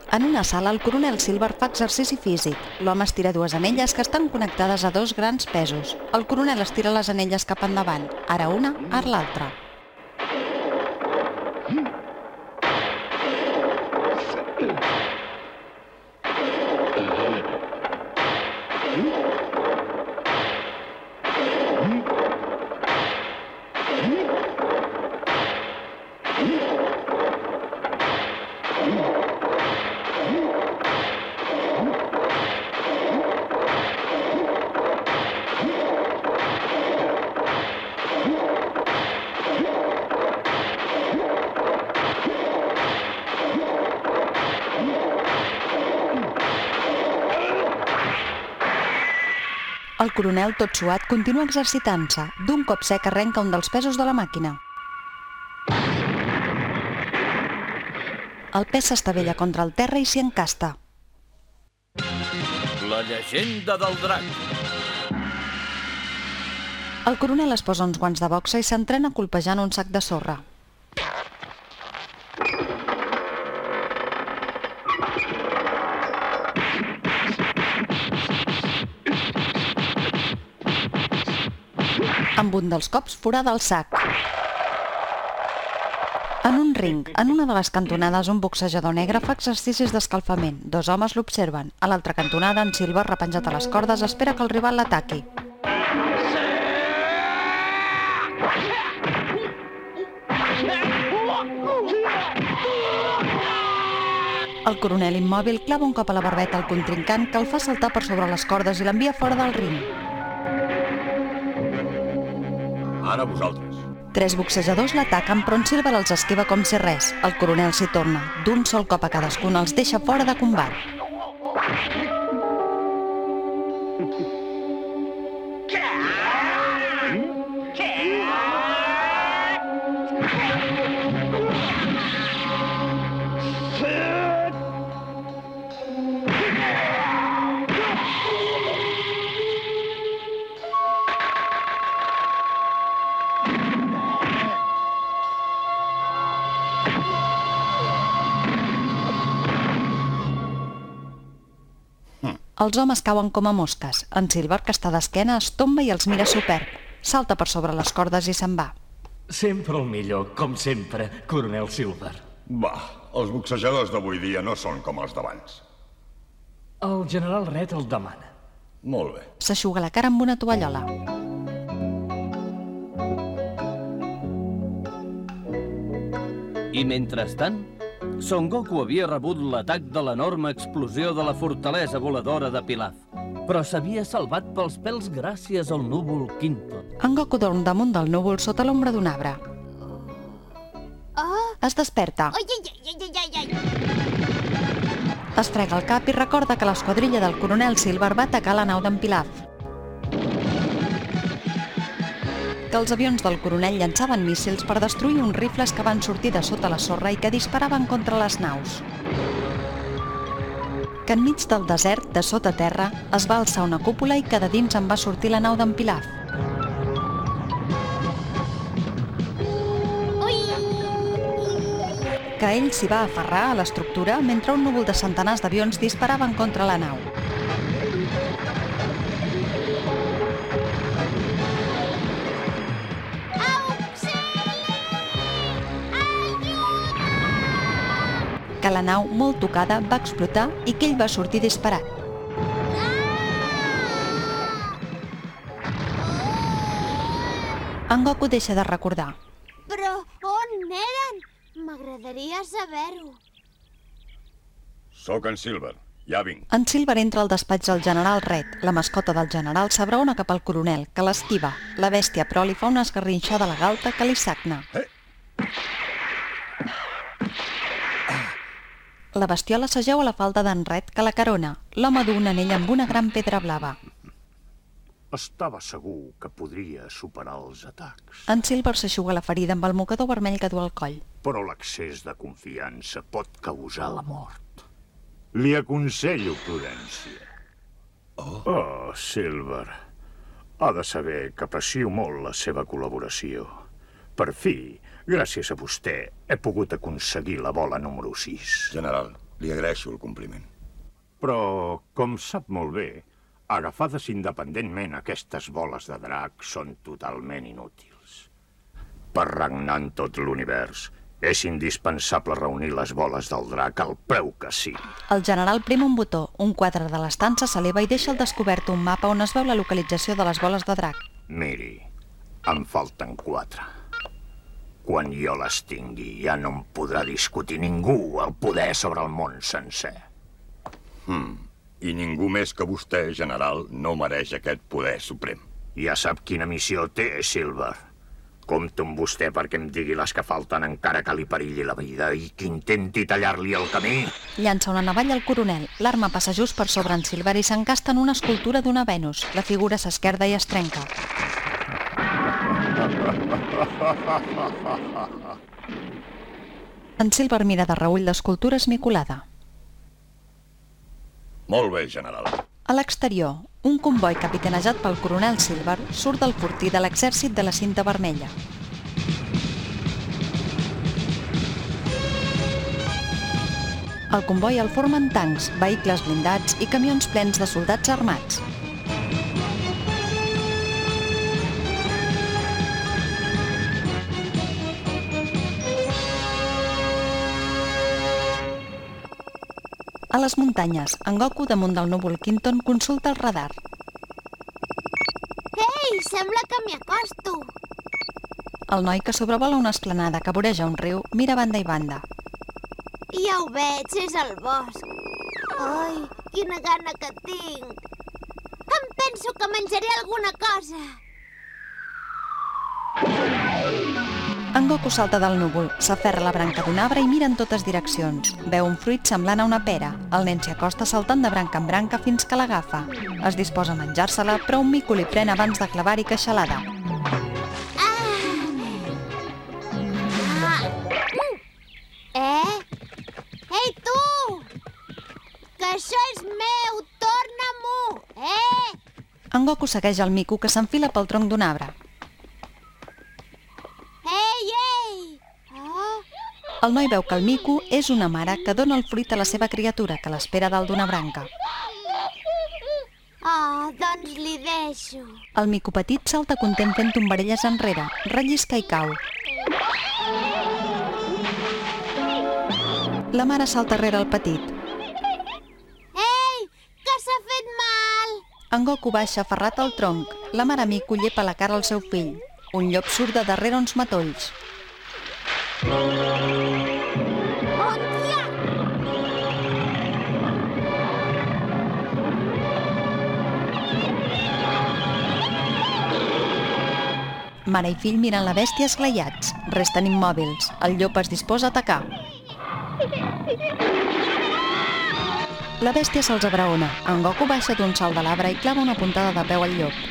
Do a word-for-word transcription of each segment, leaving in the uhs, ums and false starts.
En una sala, el coronel Silver fa exercici físic. L'home estira dues anelles que estan connectades a dos grans pesos. El coronel estira les anelles cap endavant, ara una, ara l'altra. El coronel, tot suat, continua exercitant-se. D'un cop sec arrenca un dels pesos de la màquina. El pes s'estavella contra el terra i s'hi encasta. La llegenda del drac. El coronel es posa uns guants de boxa i s'entrena colpejant un sac de sorra. Amb un dels cops forada el sac. En un ring, en una de les cantonades, un boxejador negre fa exercicis d'escalfament. Dos homes l'observen. A l'altra cantonada, en Silver, repenjat a les cordes, espera que el rival l'ataqui. El coronel immòbil clava un cop a la barbeta al contrincant, que el fa saltar per sobre les cordes i l'envia fora del ring. Ara vosaltres. Tres boxejadors l'ataquen, però en Silver els esquiva com si res. El coronel s'hi torna. D'un sol cop a cadascun els deixa fora de combat. Els homes cauen com a mosques. En Silver, que està d'esquena, es tomba i els mira superb. Salta per sobre les cordes i se'n va. Sempre el millor, com sempre, coronel Silver. Va, els boxejadors d'avui dia no són com els d'abans. El general Red el demana. Molt bé. S'eixuga la cara amb una tovallola. I mentrestant, Son Goku havia rebut l'atac de l'enorme explosió de la fortalesa voladora de Pilaf, però s'havia salvat pels pèls gràcies al núvol Quinton. En Goku dorm damunt del núvol sota l'ombra d'un arbre. Oh! Es desperta. Ai, ai, ai, ai, ai, ai! Es frega el cap i recorda que l'esquadrilla del coronel Silver va atacar la nau d'en Pilaf. Que els avions del coronel llançaven míssils per destruir uns rifles que van sortir de sota la sorra i que disparaven contra les naus. Que enmig del desert, de sota terra, es va alçar una cúpula i que de dins en va sortir la nau d'en Pilaf. Que ell s'hi va aferrar a l'estructura mentre un núvol de centenars d'avions disparaven contra la nau. Que la nau, molt tocada, va explotar i que ell va sortir disparat. En Goku deixa de recordar. Però on eren? M'agradaria saber-ho. Soc en Silver. Ja vinc. En Silver entra al despatx del general Red. La mascota del general s'abraona cap al coronel, que l'esquiva. La bèstia, però, li fa una esgarrinxada a la galta que li sagna. Eh? La bestiola s'ajeu a la falda d'en Red, que la carona. L'home du un anell amb una gran pedra blava. Estava segur que podria superar els atacs. En Silver s'eixuga la ferida amb el mocador vermell que du al coll. Però l'excés de confiança pot causar la mort. Li aconsello prudència. Oh. Oh, Silver. Ha de saber que aprecio molt la seva col·laboració. Per fi, gràcies a vostè, he pogut aconseguir la bola número sis. General, Li agraeixo el compliment. Però, com sap molt bé, agafades independentment, aquestes boles de drac són totalment inútils. Per regnar en tot l'univers, és indispensable reunir les boles del drac al preu que sigui. El general prima un botó, un quadre de l'estança s'eleva i deixa al descobert un mapa on es veu la localització de les boles de drac. Miri, em falten quatre. Quan jo les tingui, ja no em podrà discutir ningú el poder sobre el món sencer. Hmm. I ningú més que vostè, general, no mereix aquest poder suprem. Ja sap quina missió té, Silver. Compto amb vostè perquè em digui les que falten encara que li perilli la vida i que intenti tallar-li el camí. Llança una navalla al coronel. L'arma passa just per sobre en Silver i s'encasta en una escultura d'una Venus. La figura s'esquerda i es trenca. En Silver mira de reüll l'escultura esmicolada. Molt bé, general. A l'exterior, un comboi capitanejat pel coronel Silver surt del fortí de l'exèrcit de la cinta vermella. El comboi el formen tancs, vehicles blindats i camions plens de soldats armats. A les muntanyes, en Goku, damunt del núvol Quinton, consulta el radar. Ei, sembla que m'hi acosto. El noi, que sobrevola una esplanada que voreja un riu, mira banda i banda. Ja ho veig, és el bosc. Ai, quina gana que tinc. Em penso que menjaré alguna cosa. En Goku salta del núvol, s'aferra a la branca d'un arbre i mira en totes direccions. Veu un fruit semblant a una pera. El nen s'hi acosta saltant de branca en branca fins que l'agafa. Es disposa a menjar-se-la, però un mico li pren abans de clavar-hi queixalada. Ah! Ah! Eh? Ei, tu! Que això és meu! Torna-m'ho! Eh? En Goku segueix el mico, que s'enfila pel tronc d'un arbre. Ei, ei! Oh! El noi veu que el mico és una mare que dona el fruit a la seva criatura, que l'espera dalt d'una branca. Oh, doncs li deixo. El mico petit salta content fent tombarelles enrere, rellisca i cau. La mare salta rere el petit. Ei, que s'ha fet mal! En Goku baixa aferrat al tronc. La mare mico llepa la cara al seu fill. Un llop surt de darrere uns matolls. Hòstia! Mare i fill miren la bèstia esglaiats. Resten immòbils. El llop es disposa a atacar. La bèstia se'ls abraona. En Goku baixa d'un salt de l'arbre i clava una puntada de peu al llop.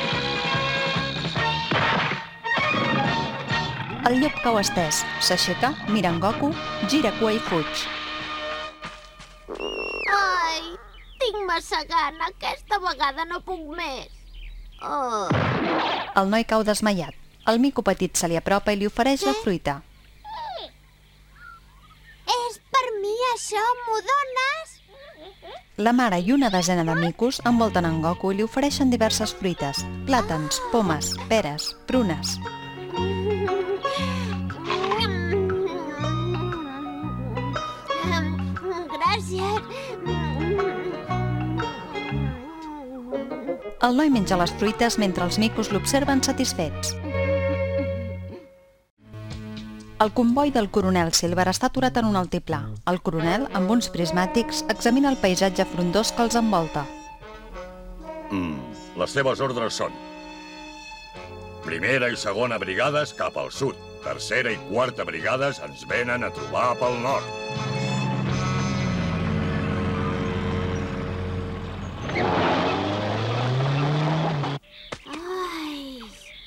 El llop cau estès, s'aixeca, mira en Goku, gira cua i fuig. Ai, tinc massa gana. Aquesta vegada no puc més. Oh. El noi cau desmaiat. El mico petit se li apropa i li ofereix la fruita. És per mi, això? M'ho dones? La mare i una desena de micos envolten en Goku i li ofereixen diverses fruites. Plàtans, pomes, peres, prunes. Gràcies. El noi menja les fruites mentre els micos l'observen satisfets. El comboi del coronel Silver està aturat en un altiplà. El coronel, amb uns prismàtics, examina el paisatge frondós que els envolta. Mm, les seves ordres són: primera i segona brigades cap al sud. Tercera i quarta brigades ens venen a trobar pel nord. Ai.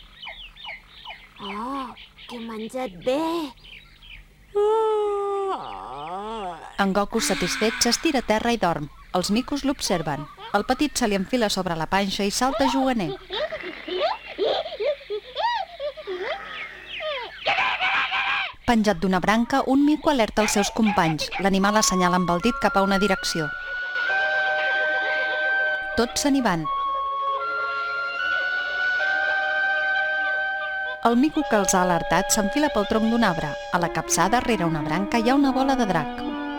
Oh, que he menjat bé. En Goku, satisfet, s'estira a terra i dorm. Els micos l'observen. El petit se li enfila sobre la panxa i salta juganer. Penjat d'una branca, un mico alerta els seus companys. L'animal assenyala amb el dit cap a una direcció. Tots se n'hi van. El mico que els ha alertat s'enfila pel tronc d'un arbre. A la capçada, rere una branca, hi ha una bola de drac.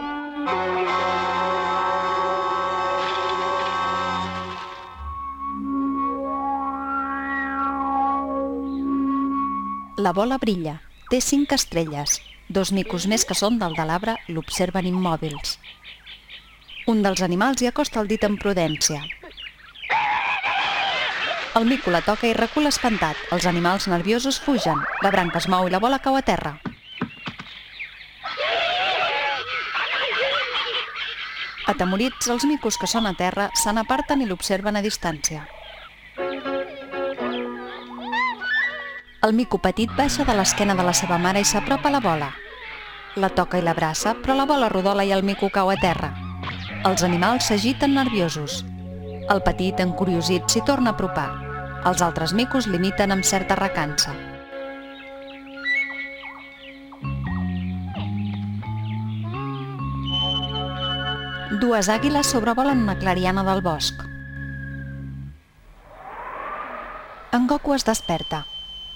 La bola brilla. Té cinc estrelles. Dos micos més que són del de l'arbre l'observen immòbils. Un dels animals hi acosta el dit amb prudència. El mico la toca i recula espantat. Els animals nerviosos fugen. La branca es mou i la bola cau a terra. Atemorits, els micos que són a terra se n'aparten i l'observen a distància. El mico petit baixa de l'esquena de la seva mare i s'apropa a la bola. La toca i l'abraça, però la bola rodola i el mico cau a terra. Els animals s'agiten nerviosos. El petit, encuriosit, s'hi torna a apropar. Els altres micos l'imiten amb certa recança. Dues àguiles sobrevolen una clariana del bosc. En Goku es desperta.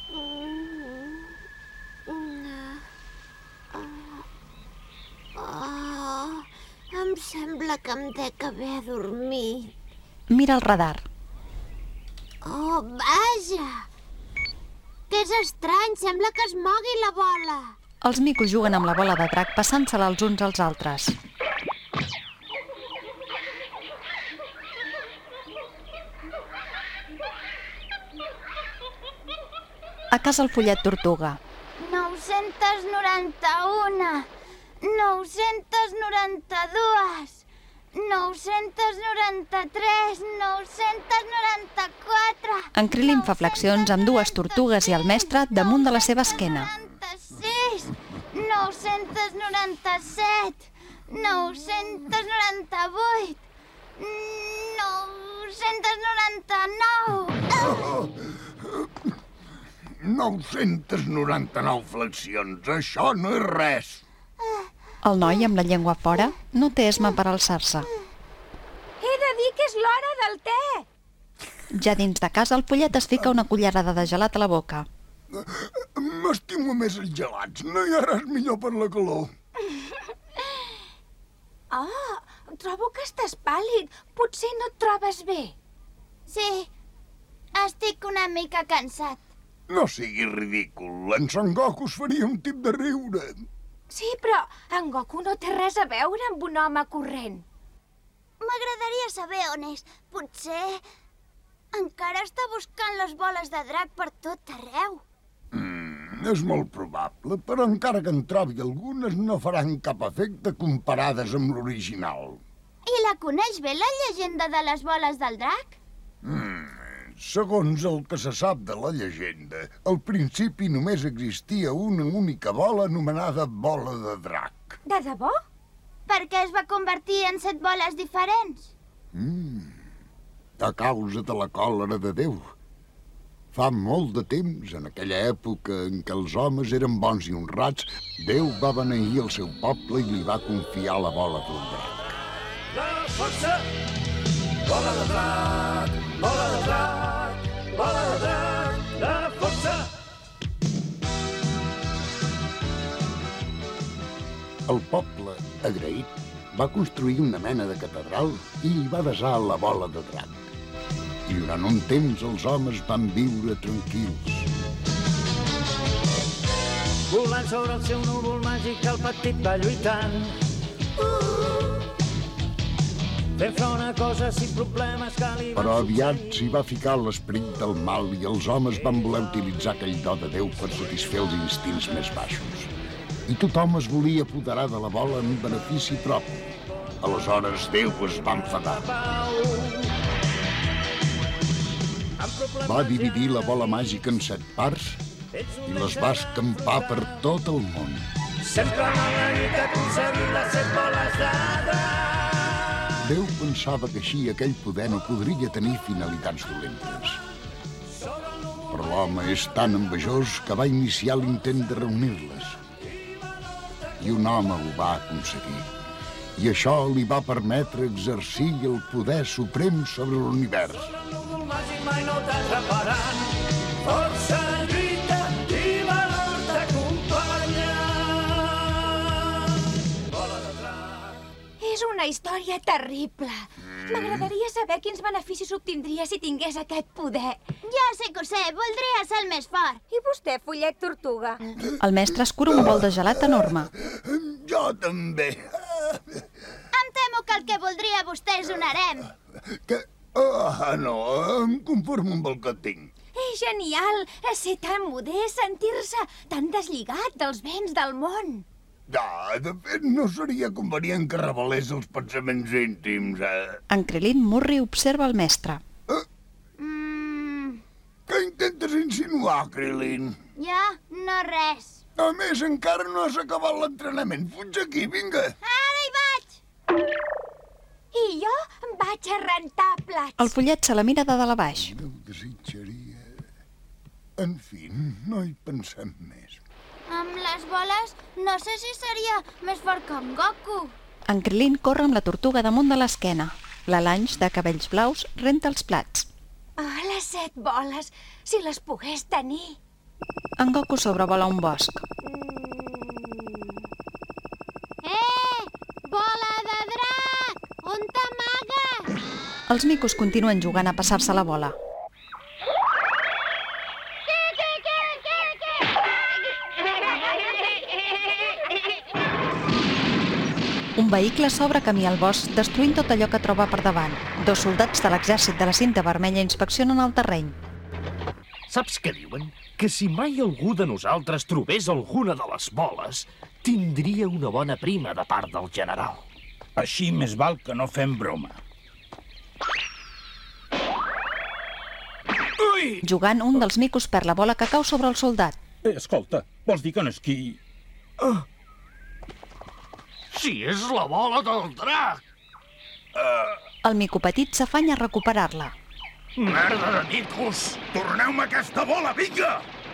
Oh, em sembla que em dec haver adormit. Mira el radar. Oh, vaja! Que és estrany, sembla que es mogui la bola. Els micos juguen amb la bola de drac passant-se-la els uns als altres. A casa el follet tortuga. nou-cents noranta-un, nou-cents noranta-dos, nou-cents noranta-tres, nou-cents noranta-quatre... En Krilin fa flexions amb dues tortugues i el mestre damunt de la seva esquena. nou-cents noranta-sis, nou-cents noranta-set, nou-cents noranta-vuit, nou-cents noranta-nou... nou-cents noranta-nou flexions, això no és res. El noi, amb la llengua fora, no té esma per alçar-se. He de dir que és l'hora del te! Ja dins de casa, el pollet es fica una cullerada de gelat a la boca. M'estimo més els gelats, no hi ha res millor per la calor. Oh, trobo que estàs pàl·lid. Potser no et trobes bé. Sí, estic una mica cansat. No siguis ridícul, en Son Goku es faria un tip de riure. Sí, però en Goku no té res a veure amb un home corrent. M'agradaria saber on és. Potser encara està buscant les boles de drac per tot arreu. Mm, és molt probable, però encara que en trobi algunes no faran cap efecte comparades amb l'original. I la coneix bé, la llegenda de les boles del drac? Mm, segons el que se sap de la llegenda, al principi només existia una única bola anomenada bola de drac. De debò? Per què es va convertir en set boles diferents? Mm, a causa de la còlera de Déu. Fa molt de temps, en aquella època en què els homes eren bons i honrats, Déu va beneir el seu poble i li va confiar la bola del drac. La força! Bola de drac! Bola de drac! Bola de drac! La força! El poble, agraït, va construir una mena de catedral i hi va desar la bola de drac. I durant un temps els homes van viure tranquils. Volant sobre el seu núvol màgic, el petit va lluitant. Fent front a coses i problemes que li van Però aviat s'hi va ficar l'esperit del mal i els homes van voler utilitzar aquell do de Déu per satisfer els instints més baixos. I tothom es volia apoderar de la bola en benefici propi. Aleshores Déu es va enfadar. Va dividir la bola màgica en set parts i les va escampar per tot el món. Sempre m'ha dit aconseguir les set boles de drac. Déu pensava que així aquell poder no podria tenir finalitats dolentes. Però l'home és tan envejós que va iniciar l'intent de reunir-les. I un home ho va aconseguir. I això li va permetre exercir el poder suprem sobre l'univers. El màgic mai no t'atraparan. Força, lluita i valor t'acompanyen. Bola de drac. És una història terrible. M'agradaria saber quins beneficis obtindria si tingués aquest poder. Ja sé que ho sé, voldria ser el més fort. I vostè, follet tortuga? El mestre escura un bol de gelat enorme. Jo també. Em temo que el que voldria vostè és un harem. Que... Ah, no, em conformo amb el que tinc. És genial ser tan modest, sentir-se tan deslligat dels béns del món. Ah, de fet, no seria convenient que revelés els pensaments íntims, eh? En Krilin Murri observa el mestre. Eh? Mm, Què intentes insinuar, Krilin? ja, no res. A més, encara no has acabat l'entrenament. Fuig aquí, vinga. Ara hi vaig! I jo vaig a rentar plats. El follet se la mira de dalt a baix. No ho desitjaria. En fi, no hi pensem més. Amb les boles, no sé si seria més fort que en Goku. En Krilin corre amb la tortuga damunt de l'esquena. La Lange, de cabells blaus, renta els plats. Ah, les set boles, si les pogués tenir. En Goku sobrevola un bosc. Eh! Bola de drac! On t'amagues? Els micos continuen jugant a passar-se la bola. Un vehicle s'obre camí al bosc, destruint tot allò que troba per davant. Dos soldats de l'exèrcit de la cinta vermella inspeccionen el terreny. Saps què diuen? Que si mai algú de nosaltres trobés alguna de les boles, tindria una bona prima de part del general. Així més val que no fem broma. Ui! Jugant, un dels micos perd la bola que cau sobre el soldat. Eh, escolta, vols dir que no és qui... Ah! Si és la bola del drac! Uh... El mico petit s'afanya a recuperar-la. Merda de micos! Torneu-me aquesta bola, vinga!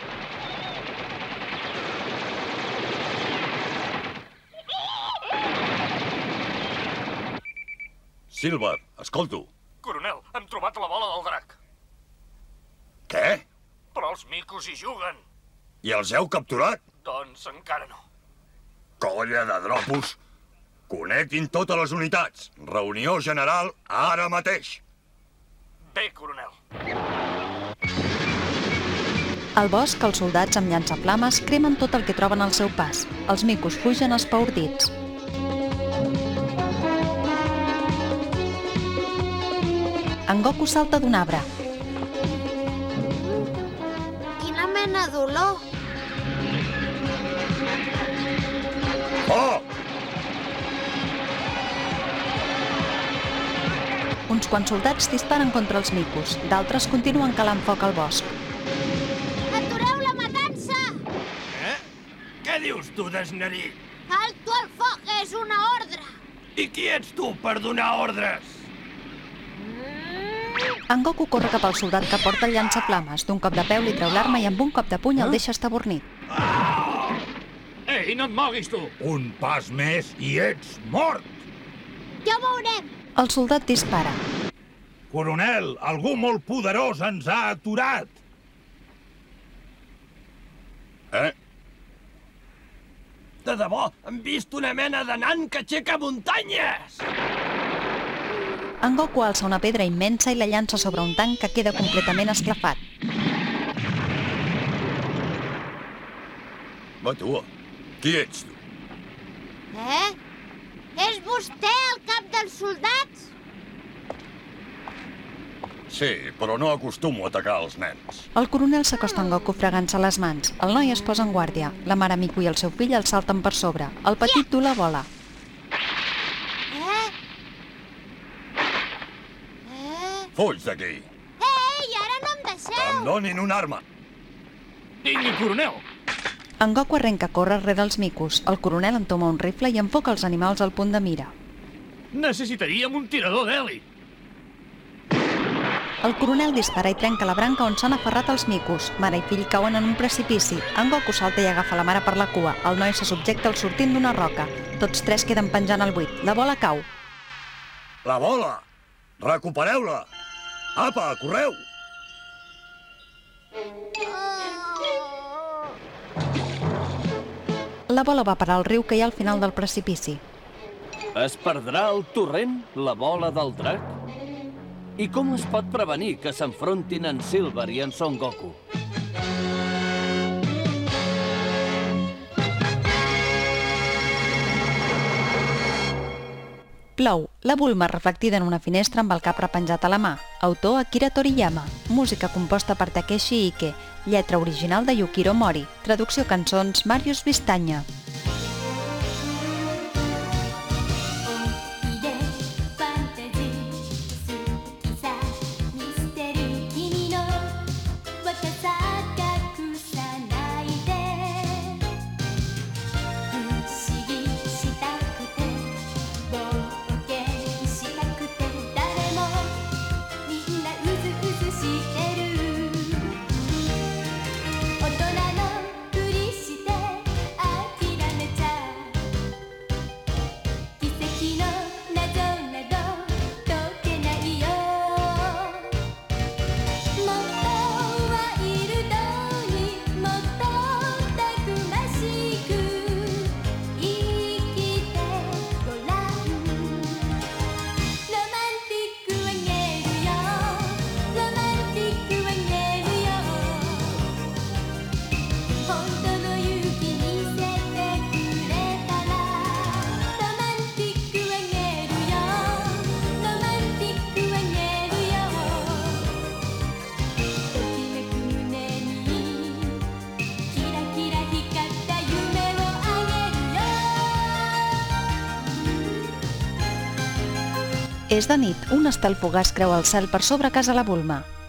Silver, escolto. Coronel, hem trobat la bola del drac. Què? Però els micos hi juguen. I els heu capturat? Doncs encara no. Colla de dropos. Connectin totes les unitats. Reunió general ara mateix. Bé, coronel. Al bosc, els soldats amb llançaflames cremen tot el que troben al seu pas. Els micos fugen espaordits. En Goku salta d'un arbre. Quina mena d'olor. Oh! Uns quants soldats disparen contra els micos, d'altres continuen calant foc al bosc. Atureu la matança! Eh? Què dius tu, desnerit? Alto el foc, és una ordre! I qui ets tu per donar ordres? En Goku corre cap al soldat que porta el llançaflames. D'un cop de peu li treu l'arma i amb un cop de puny el deixa estabornit. Ah! Ei, no et moguis, tu! Un pas més i ets mort! Ja ho veurem! El soldat dispara. Coronel, algú molt poderós ens ha aturat. Eh? De debò, hem vist una mena de nan que aixeca muntanyes! En Goku alça una pedra immensa i la llança sobre un tanc que queda completament esclafat. Va, tu, qui ets, tu? Eh? És vostè el cap dels soldats? Sí, però no acostumo a atacar els nens. El coronel s'acosta a en Goku fregant-se les mans. El noi es posa en guàrdia. La mare Miku i el seu fill el salten per sobre. El petit du la bola. Eh? Eh? Fuig d'aquí. Ei, ara no em deixeu! Em donin una arma. Vingui, coronel! En Goku arrenca a córrer rere els micos. El coronel entoma un rifle i enfoca els animals al punt de mira. Necessitaríem un tirador d'heli. El coronel dispara i trenca la branca on s'han aferrat els micos. Mare i fill cauen en un precipici. En Goku salta i agafa la mare per la cua. El noi se subjecta al sortint d'una roca. Tots tres queden penjant al buit. La bola cau. La bola! Recupereu-la! Apa, correu! La bola va parar al riu que hi ha al final del precipici. Es perdrà el torrent, la bola del drac? I com es pot prevenir que s'enfrontin en Silver i en Son Goku? Plou, la Bulma reflectida en una finestra amb el cap repenjat a la mà. Autor Akira Toriyama. Música composta per Takeshi Ike. Lletra original de Yukiro Mori. Traducció cançons Màrius Vistanya. És de nit, un estel fugaç creua el cel per sobre casa la Bulma.